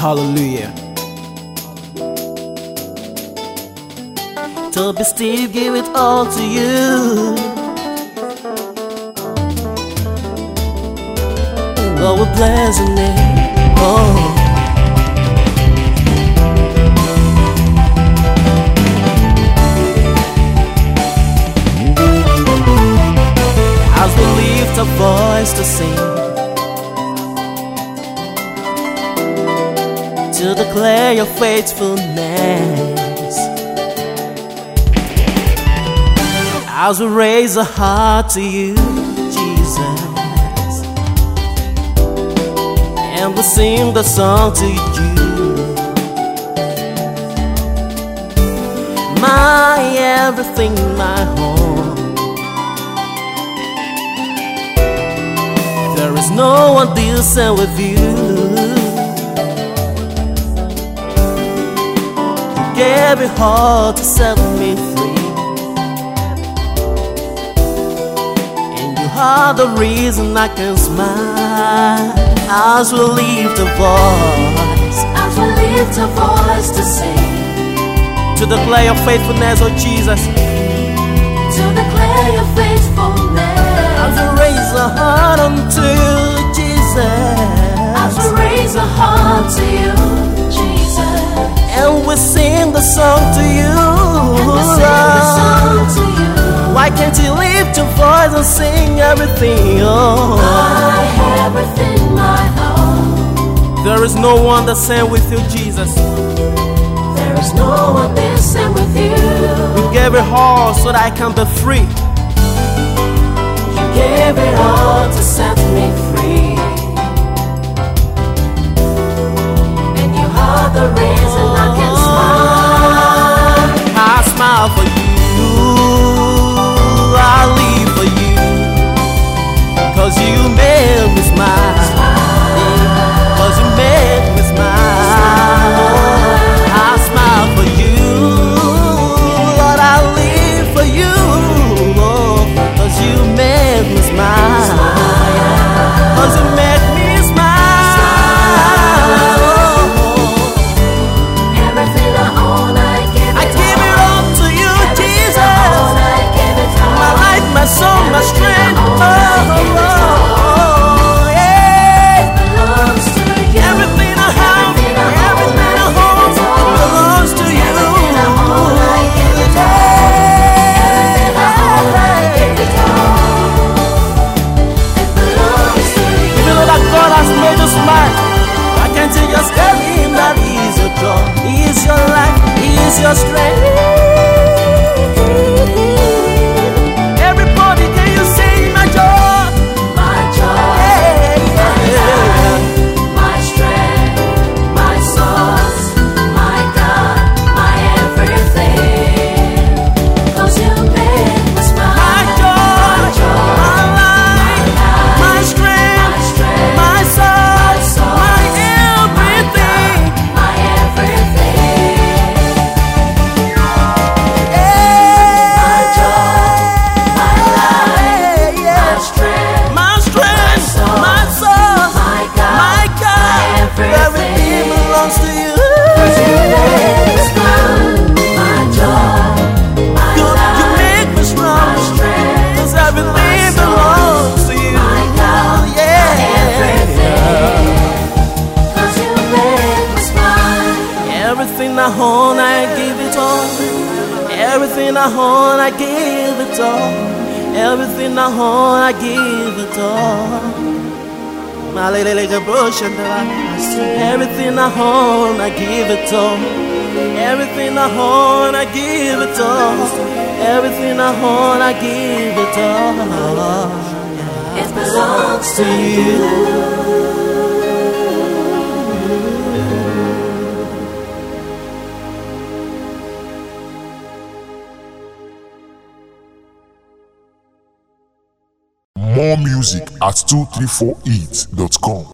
Hallelujah. To be still, give it all to you. Oh, we bless your name. Oh. As we lift our voice to sing, to declare your faithfulness, as we raise our heart to you, Jesus, and we sing the song to you, my everything, my home. There is no one decent with you. Gave it all to set me free, and you are the reason I can smile. As we lift a voice, as we lift a voice to sing, to declare your faithfulness, oh Jesus, to declare your faithfulness. as we raise our heart unto you, Jesus, as we raise our heart to you, Jesus, and we sing the song to you. and we sing the song to you. Why can't you lift your voice and sing everything? Oh, My everything, my all. there is no one that sang with you, Jesus. There is no one dancing with you. You gave it all so that I can be free. You gave it all to set me free, and you are the reason I can smile. I smile for you, I live for you, 'cause you made me smile, 'cause you made me smile. I smile for you, Lord, I live for you, 'cause you made me smile, 'cause you made me smile. Everything I own, I give I it give it all. all to you, Everything I Jesus. own, I give it all. My life, my soul, my strength. Oh, yeah. Belongs to you. Everything I have, Everything I own, everything I I hold give it all. belongs to you. Everything I own, I give it all. Everything I own, I give it all. It belongs to you. Even though that God has made you smile, I can't you just tell him that he is your joy, he is your life, he is your strength. Everybody, can you say my joy? My joy, my life, my strength, my source, my God, my everything. 'Cause you make me smile. My joy, My joy, my life, my strength, my soul, my everything. my everything. My joy, my life, my strength, my strength, my soul, my God, my God, everything. everything belongs to you. 'Cause you make me smile. My joy, my You life, make me strong, my strength, 'cause everything belongs to you. my God, everything. 'Cause you make me smile. Everything I own, I give it all. Everything I own, I give it all. Everything I own, I give it all. My little broken everything I own, I give it all. Everything I own, I give it all. Everything I own, I give it all. It belongs to you. More music at 234eat.com.